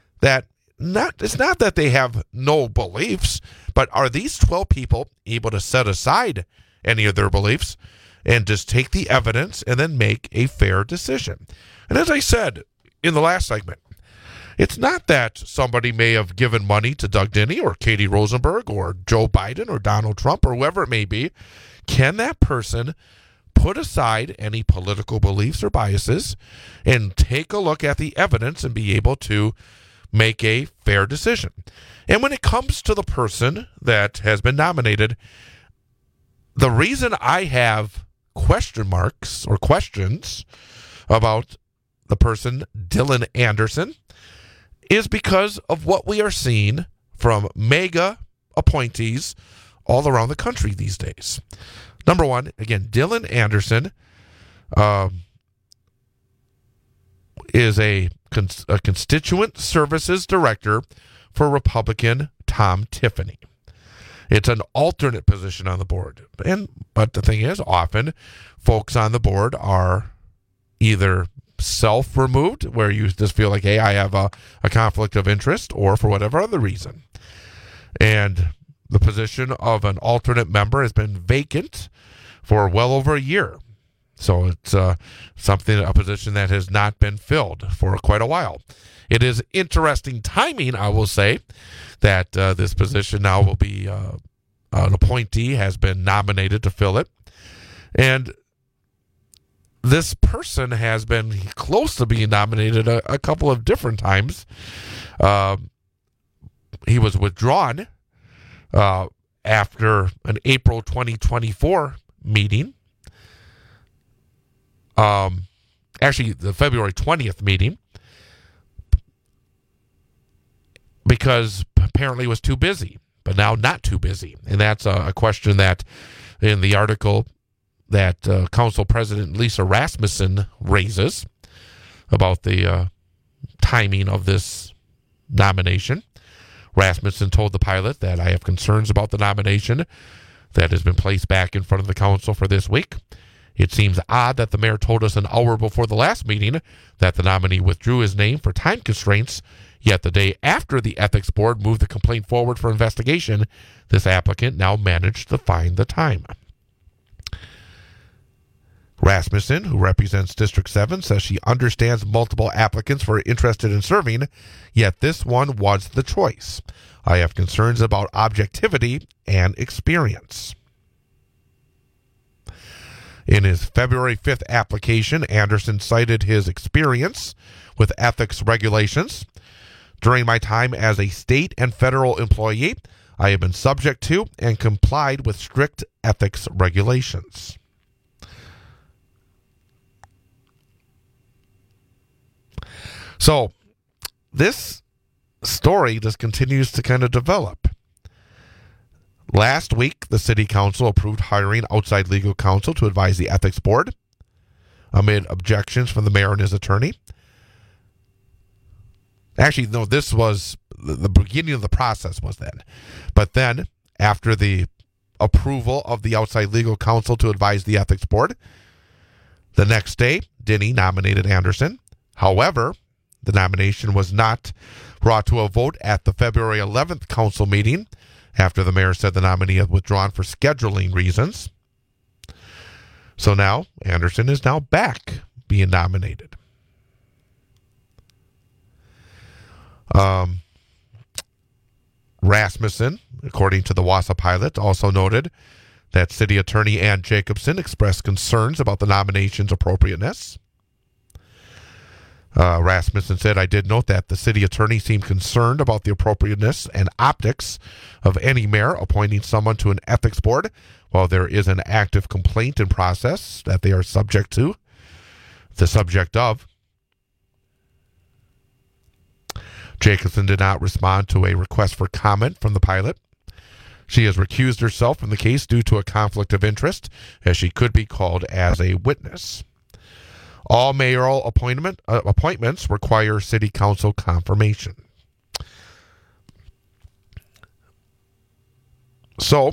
It's not that they have no beliefs, but are these 12 people able to set aside any of their beliefs and just take the evidence and then make a fair decision? And as I said in the last segment, it's not that somebody may have given money to Doug Dinny or Katie Rosenberg or Joe Biden or Donald Trump or whoever it may be. Can that person put aside any political beliefs or biases and take a look at the evidence and be able to make a fair decision? And when it comes to the person that has been nominated, the reason I have question marks or questions about the person Dylan Anderson, is because of what we are seeing from mega appointees all around the country these days. Number one, again, Dylan Anderson is a constituent services director for Republican Tom Tiffany. It's an alternate position on the board. But the thing is, often folks on the board are either self-removed, where you just feel like, hey, I have a conflict of interest, or for whatever other reason. And the position of an alternate member has been vacant for well over a year. So it's a position that has not been filled for quite a while. It is interesting timing, I will say, that this position now will be an appointee has been nominated to fill it. And this person has been close to being nominated a couple of different times. He was withdrawn after an April 2024 meeting. Actually, the February 20th meeting, because apparently he was too busy, but now not too busy. And that's a question that in the article that Council President Lisa Rasmussen raises about the timing of this nomination. Rasmussen told the Pilot that I have concerns about the nomination that has been placed back in front of the council for this week. It seems odd that the mayor told us an hour before the last meeting that the nominee withdrew his name for time constraints, yet the day after the ethics board moved the complaint forward for investigation, this applicant now managed to find the time. Rasmussen, who represents District 7, says she understands multiple applicants were interested in serving, yet this one was the choice. I have concerns about objectivity and experience. In his February 5th application, Anderson cited his experience with ethics regulations. During my time as a state and federal employee, I have been subject to and complied with strict ethics regulations. So, this story just continues to kind of develop. Last week, the city council approved hiring outside legal counsel to advise the ethics board amid objections from the mayor and his attorney. Actually, no, this was the beginning of the process was then. But then, after the approval of the outside legal counsel to advise the ethics board, the next day, Denny nominated Anderson. However, the nomination was not brought to a vote at the February 11th council meeting after the mayor said the nominee had withdrawn for scheduling reasons. So now Anderson is now back being nominated. Rasmussen, according to the Wausau Pilot, also noted that City Attorney Ann Jacobson expressed concerns about the nomination's appropriateness. Rasmussen said, I did note that the city attorney seemed concerned about the appropriateness and optics of any mayor appointing someone to an ethics board while there is an active complaint in process that they are subject of. Jacobson did not respond to a request for comment from the Pilot. She has recused herself from the case due to a conflict of interest, as she could be called as a witness. All mayoral appointments require city council confirmation. So,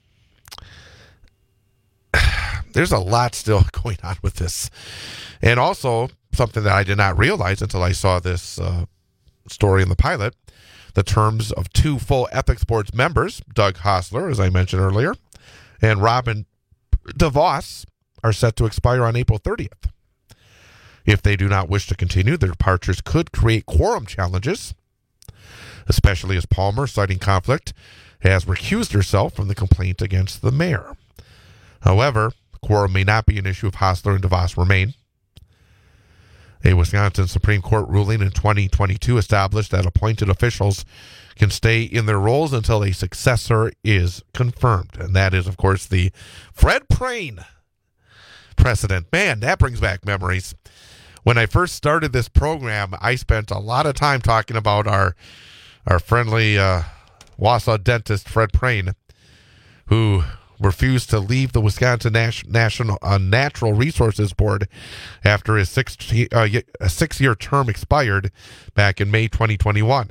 there's a lot still going on with this. And also, something that I did not realize until I saw this story in the Pilot, the terms of two full ethics board's members, Doug Hostler, as I mentioned earlier, and Robin DeVos, are set to expire on April 30th. If they do not wish to continue, their departures could create quorum challenges, especially as Palmer, citing conflict, has recused herself from the complaint against the mayor. However, quorum may not be an issue if Hostler and DeVos remain. A Wisconsin Supreme Court ruling in 2022 established that appointed officials can stay in their roles until a successor is confirmed. And that is, of course, the Fred Prane precedent. Man, that brings back memories. when I first started this program, I spent a lot of time talking about our friendly Wausau dentist, Fred Prain, who refused to leave the Wisconsin National Natural Resources Board after his 6-year term expired back in May 2021.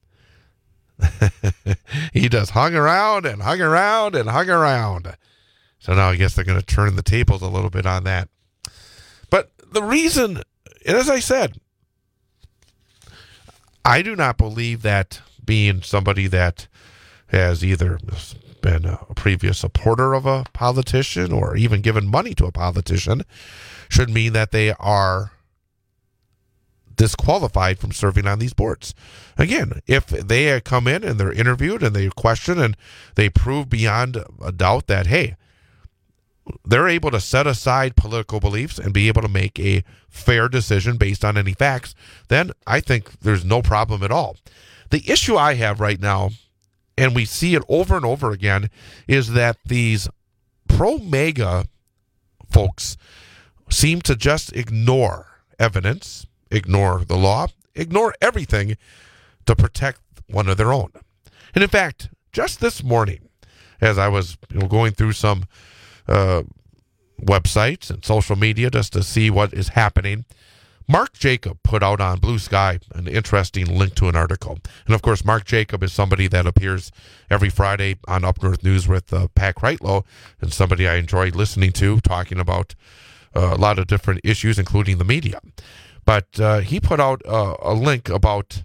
He just hung around and hung around and hung around. So now I guess they're going to turn the tables a little bit on that. But the reason, and as I said, I do not believe that being somebody that has either been a previous supporter of a politician or even given money to a politician should mean that they are disqualified from serving on these boards. Again, if they come in and they're interviewed and they question and they prove beyond a doubt that, hey, they're able to set aside political beliefs and be able to make a fair decision based on any facts, then I think there's no problem at all. The issue I have right now, and we see it over and over again, is that these pro-MAGA folks seem to just ignore evidence, ignore the law, ignore everything to protect one of their own. And in fact, just this morning, as I was going through some websites and social media just to see what is happening, Mark Jacob put out on Blue Sky an interesting link to an article. And of course, Mark Jacob is somebody that appears every Friday on Up North News with Pat Kreitlow, and somebody I enjoy listening to, talking about a lot of different issues, including the media. But he put out a link about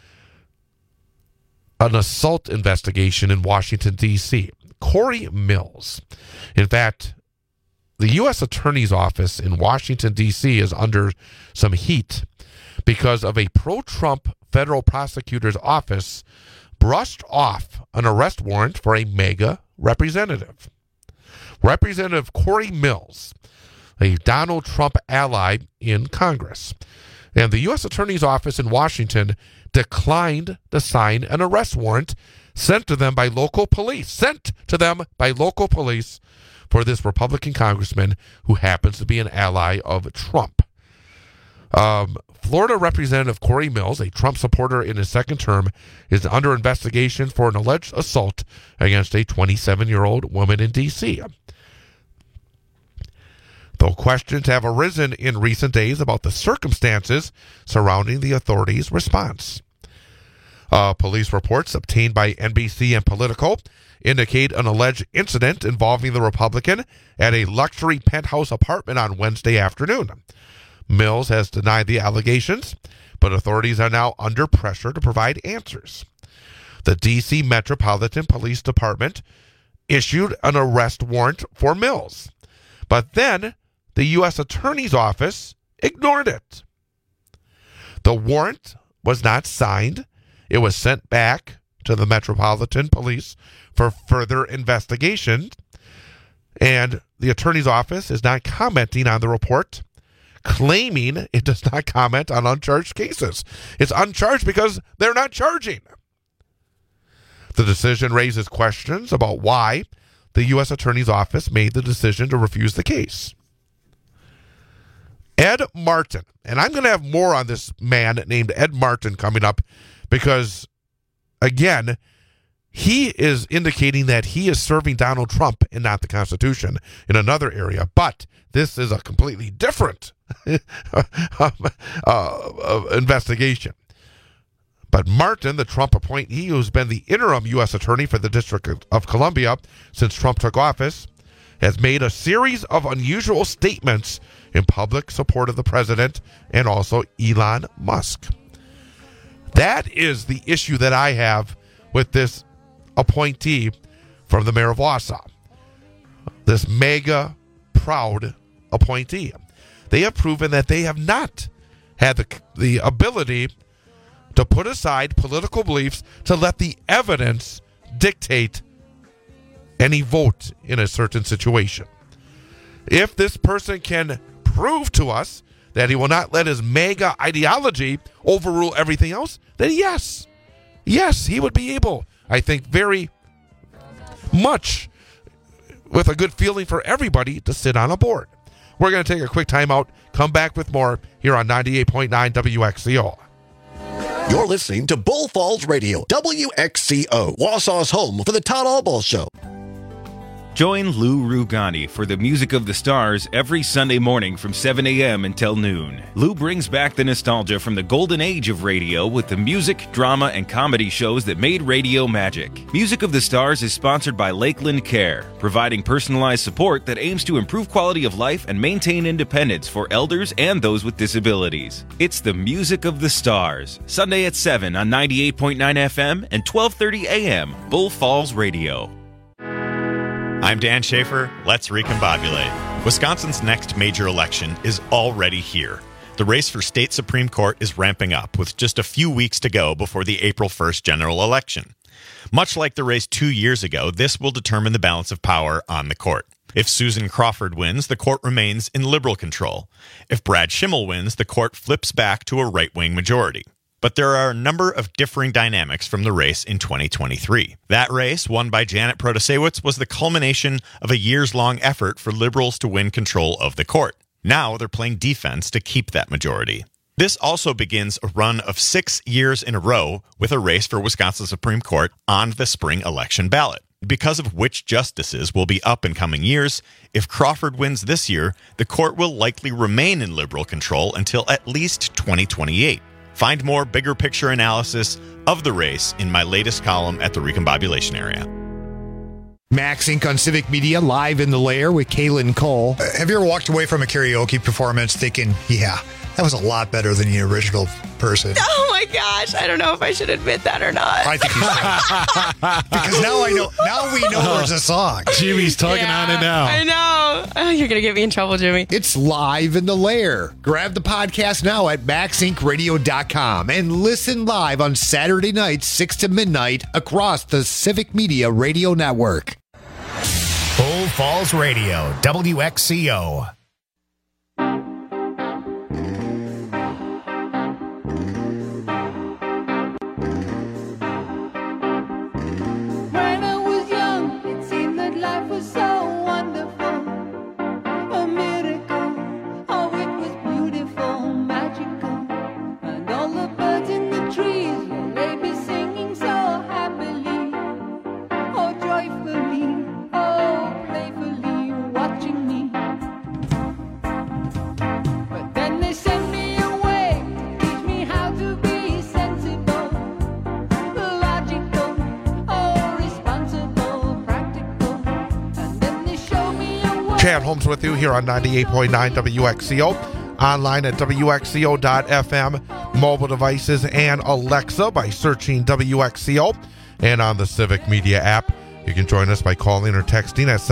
an assault investigation in Washington, D.C. Corey Mills. In fact, the U.S. Attorney's Office in Washington, D.C. is under some heat because of a pro-Trump federal prosecutor's office brushed off an arrest warrant for a MAGA representative. Representative Corey Mills, a Donald Trump ally in Congress. And the U.S. Attorney's Office in Washington declined to sign an arrest warrant sent to them by local police for this Republican congressman who happens to be an ally of Trump. Florida Representative Corey Mills, a Trump supporter in his second term, is under investigation for an alleged assault against a 27-year-old woman in D.C. Though questions have arisen in recent days about the circumstances surrounding the authorities' response. Police reports obtained by NBC and Politico indicate an alleged incident involving the Republican at a luxury penthouse apartment on Wednesday afternoon. Mills has denied the allegations, but authorities are now under pressure to provide answers. The D.C. Metropolitan Police Department issued an arrest warrant for Mills, but then the U.S. Attorney's Office ignored it. The warrant was not signed. It was sent back to the Metropolitan Police for further investigation, and the Attorney's Office is not commenting on the report, claiming it does not comment on uncharged cases. It's uncharged because they're not charging. The decision raises questions about why the U.S. Attorney's Office made the decision to refuse the case. Ed Martin, and I'm going to have more on this man named Ed Martin coming up because, again, he is indicating that he is serving Donald Trump and not the Constitution in another area. But this is a completely different investigation. But Martin, the Trump appointee who's been the interim U.S. Attorney for the District of Columbia since Trump took office, has made a series of unusual statements in public support of the president and also Elon Musk. That is the issue that I have with this appointee from the mayor of Wausau, this mega proud appointee. They have proven that they have not had the ability to put aside political beliefs to let the evidence dictate any vote in a certain situation. If this person can prove to us that he will not let his MAGA ideology overrule everything else, then yes, he would be able, I think, very much with a good feeling for everybody to sit on a board. We're We're going to take a quick timeout, come back with more here on 98.9 WXCO. You're listening to Bull Falls Radio, WXCO, Wausau's home for the Todd Albaugh Show. Join Lou Rugani for the Music of the Stars every Sunday morning from 7 a.m. until noon. Lou brings back the nostalgia from the golden age of radio with the music, drama, and comedy shows that made radio magic. Music of the Stars is sponsored by Lakeland Care, providing personalized support that aims to improve quality of life and maintain independence for elders and those with disabilities. It's the Music of the Stars, Sunday at 7 on 98.9 FM and 12:30 a.m. Bull Falls Radio. I'm Dan Schaefer. Let's recombobulate. Wisconsin's next major election is already here. The race for state Supreme Court is ramping up with just a few weeks to go before the April 1st general election. Much like the race 2 years ago, this will determine the balance of power on the court. If Susan Crawford wins, the court remains in liberal control. If Brad Schimmel wins, the court flips back to a right-wing majority. But there are a number of differing dynamics from the race in 2023. That race, won by Janet Protasewicz, was the culmination of a years-long effort for liberals to win control of the court. Now they're playing defense to keep that majority. This also begins a run of 6 years in a row with a race for Wisconsin Supreme Court on the spring election ballot. Because of which justices will be up in coming years, if Crawford wins this year, the court will likely remain in liberal control until at least 2028. Find more bigger picture analysis of the race in my latest column at the Recombobulation Area. Max Inc. on Civic Media, live in the lair with Kaylin Cole. Have you ever walked away from a karaoke performance thinking, yeah, that was a lot better than the original person? Oh my gosh, I don't know if I should admit that or not. I think you should. Because now we know there's a song. Jimmy's tugging on it now. I know. Oh, you're going to get me in trouble, Jimmy. It's live in the lair. Grab the podcast now at maxincradio.com and listen live on Saturday nights, 6 to midnight, across the Civic Media Radio Network. Bull Falls Radio, WXCO. Chad Holmes with you here on 98.9 WXCO, online at WXCO.FM, mobile devices, and Alexa by searching WXCO, and on the Civic Media app. You can join us by calling or texting at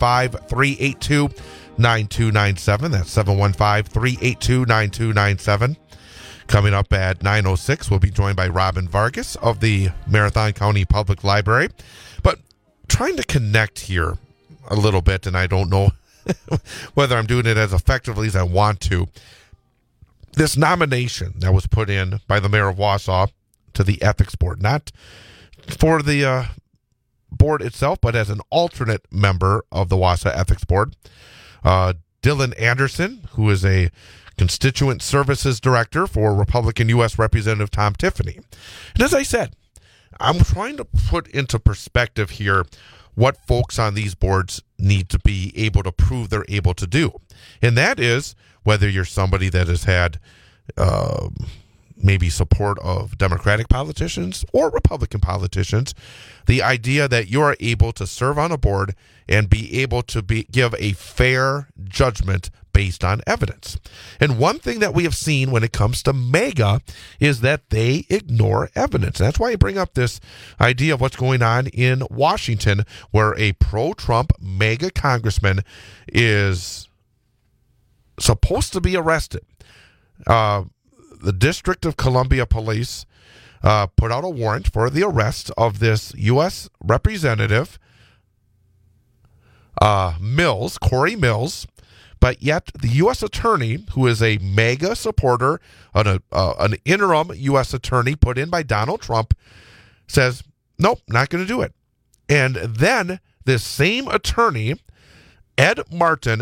715-382-9297. That's 715-382-9297. Coming up at 9:06, we'll be joined by Robin Vargas of the Marathon County Public Library. But trying to connect here a little bit, and I don't know whether I'm doing it as effectively as I want to. This nomination that was put in by the mayor of Wausau to the ethics board, not for the board itself, but as an alternate member of the Wausau Ethics Board, Dylan Anderson, who is a constituent services director for Republican U.S. Representative Tom Tiffany. And as I said, I'm trying to put into perspective here what folks on these boards need to be able to prove they're able to do. And that is whether you're somebody that has had maybe support of Democratic politicians or Republican politicians, the idea that you're able to serve on a board and be able to give a fair judgment based on evidence. And one thing that we have seen when it comes to MAGA is that they ignore evidence. That's why I bring up this idea of what's going on in Washington, where a pro-Trump MAGA congressman is supposed to be arrested. The District of Columbia Police put out a warrant for the arrest of this U.S. Representative Mills, Corey Mills, but yet the U.S. Attorney, who is a MAGA supporter, an interim U.S. Attorney put in by Donald Trump, says, nope, not going to do it. And then this same attorney, Ed Martin,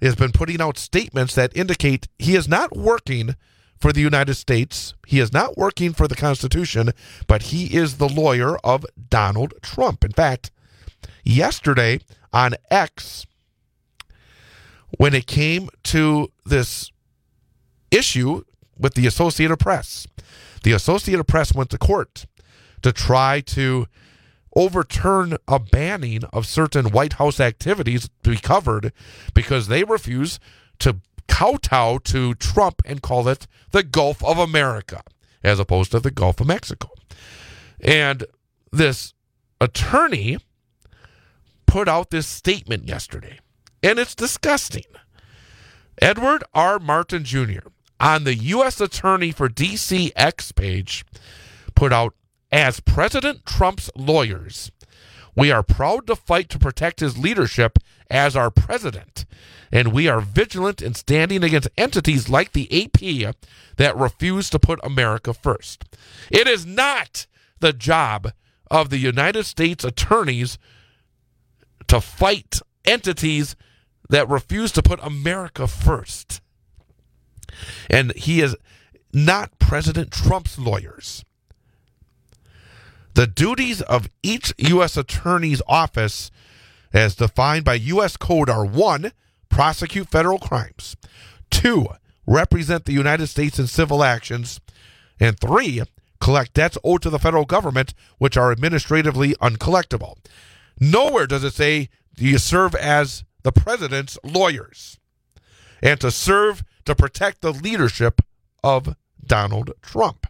has been putting out statements that indicate he is not working for the United States. He is not working for the Constitution, but he is the lawyer of Donald Trump. In fact, yesterday on X, when it came to this issue with the Associated Press went to court to try to overturn a banning of certain White House activities to be covered because they refuse to kowtow to Trump and call it the Gulf of America as opposed to the Gulf of Mexico. And this attorney put out this statement yesterday, and it's disgusting. Edward R. Martin Jr. on the U.S. Attorney for D.C. X page put out, as President Trump's lawyers, we are proud to fight to protect his leadership as our president, and we are vigilant in standing against entities like the AP that refuse to put America first. It is not the job of the United States attorneys to fight entities that refuse to put America first. And he is not President Trump's lawyers. The duties of each U.S. attorney's office, as defined by U.S. Code, are 1, prosecute federal crimes, 2, represent the United States in civil actions, and 3, collect debts owed to the federal government, which are administratively uncollectible. Nowhere does it say you serve as the president's lawyers and to serve to protect the leadership of Donald Trump.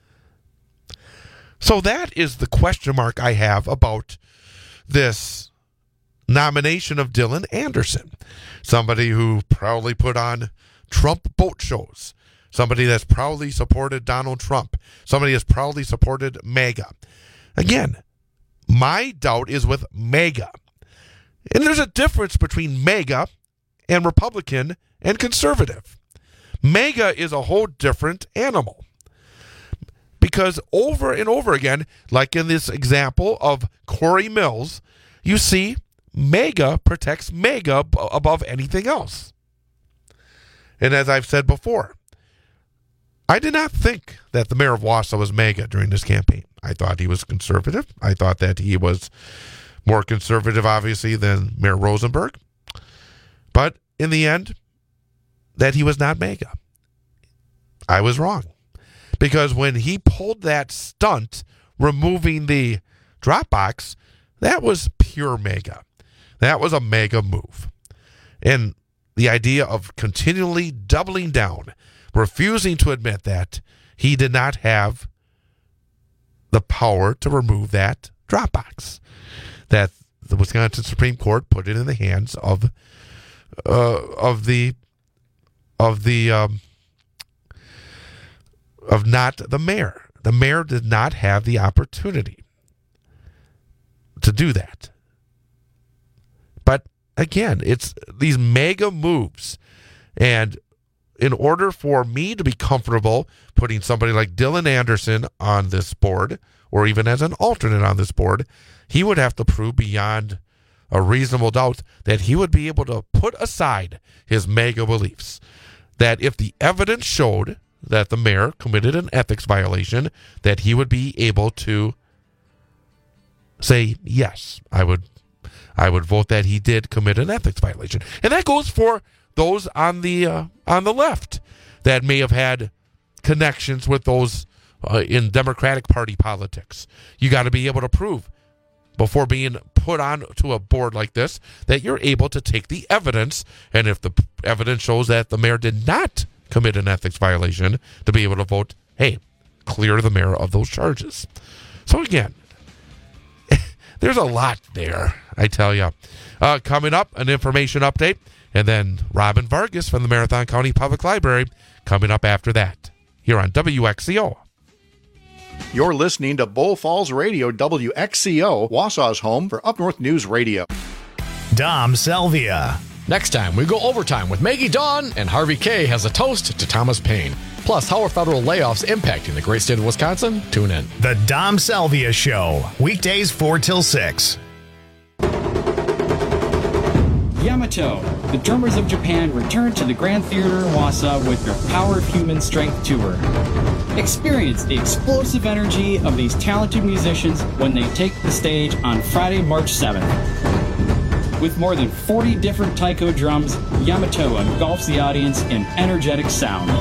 So that is the question mark I have about this nomination of Dylan Anderson, somebody who proudly put on Trump boat shows, somebody that's proudly supported Donald Trump, somebody that's proudly supported MAGA. Again, my doubt is with MAGA. And there's a difference between MAGA and Republican and conservative. MAGA is a whole different animal. Because over and over again, like in this example of Corey Mills, you see MAGA protects MAGA above anything else. And as I've said before, I did not think that the mayor of Wausau was MAGA during this campaign. I thought he was conservative. I thought that he was more conservative, obviously, than Mayor Rosenberg. But in the end, that he was not MAGA. I was wrong. Because when he pulled that stunt, removing the drop box, that was pure MAGA. That was a MAGA move. And the idea of continually doubling down, refusing to admit that he did not have the power to remove that drop box, that the Wisconsin Supreme Court put it in the hands of not the mayor. The mayor did not have the opportunity to do that. But again, it's these MAGA moves. And in order for me to be comfortable putting somebody like Dylan Anderson on this board, or even as an alternate on this board, he would have to prove beyond a reasonable doubt that he would be able to put aside his MAGA beliefs. That if the evidence showed that the mayor committed an ethics violation, that he would be able to say, yes, I would vote that he did commit an ethics violation. And that goes for those on the left that may have had connections with those in Democratic Party politics. You got to be able to prove before being put on to a board like this that you're able to take the evidence, and if the evidence shows that the mayor did not commit an ethics violation, to be able to vote, hey, clear the mayor of those charges. So again, there's a lot there, I tell you. Coming up, an information update, and then Robin Vargas from the Marathon County Public Library coming up after that, here on WXCO. You're listening to Bull Falls Radio, WXCO, Wausau's home for Up North News Radio. Dom Salvia. Next time, we go overtime with Maggie Dawn, and Harvey K has a toast to Thomas Paine. Plus, how are federal layoffs impacting the great state of Wisconsin? Tune in. The Dom Salvia Show, weekdays 4 till 6. Yamato, the Drummers of Japan return to the Grand Theater in Wausau with their Power of Human Strength tour. Experience the explosive energy of these talented musicians when they take the stage on Friday, March 7th. With more than 40 different taiko drums, Yamato engulfs the audience in energetic sound.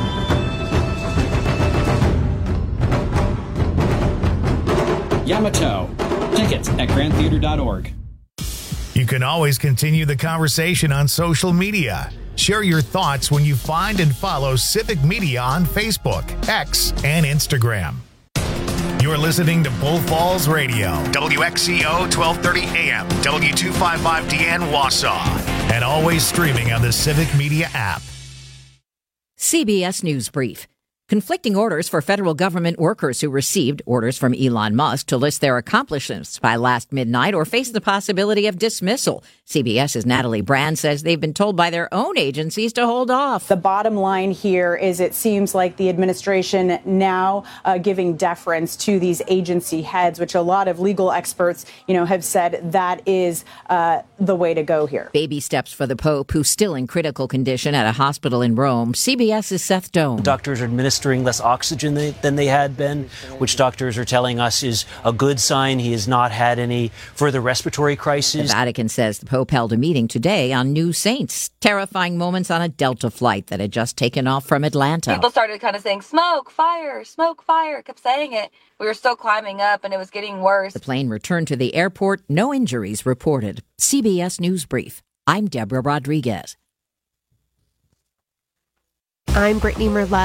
Yamato. Tickets at grandtheater.org. You can always continue the conversation on social media. Share your thoughts when you find and follow Civic Media on Facebook, X, and Instagram. You're listening to Bull Falls Radio, WXCO 1230 AM, W255DN Wausau, and always streaming on the Civic Media app. CBS News Brief. Conflicting orders for federal government workers who received orders from Elon Musk to list their accomplishments by last midnight or face the possibility of dismissal. CBS's Natalie Brand says they've been told by their own agencies to hold off. The bottom line here is it seems like the administration now giving deference to these agency heads, which a lot of legal experts, have said that is the way to go here. Baby steps for the Pope, who's still in critical condition at a hospital in Rome. CBS's Seth Doan. Doctors are administering less oxygen than they had been, which doctors are telling us is a good sign. He has not had any further respiratory crises. The Vatican says the Pope held a meeting today on new saints. Terrifying moments on a Delta flight that had just taken off from Atlanta. People started kind of saying, smoke, fire, kept saying it. We were still climbing up and it was getting worse. The plane returned to the airport. No injuries reported. CBS News Brief. I'm Deborah Rodriguez. I'm Brittany Merlot.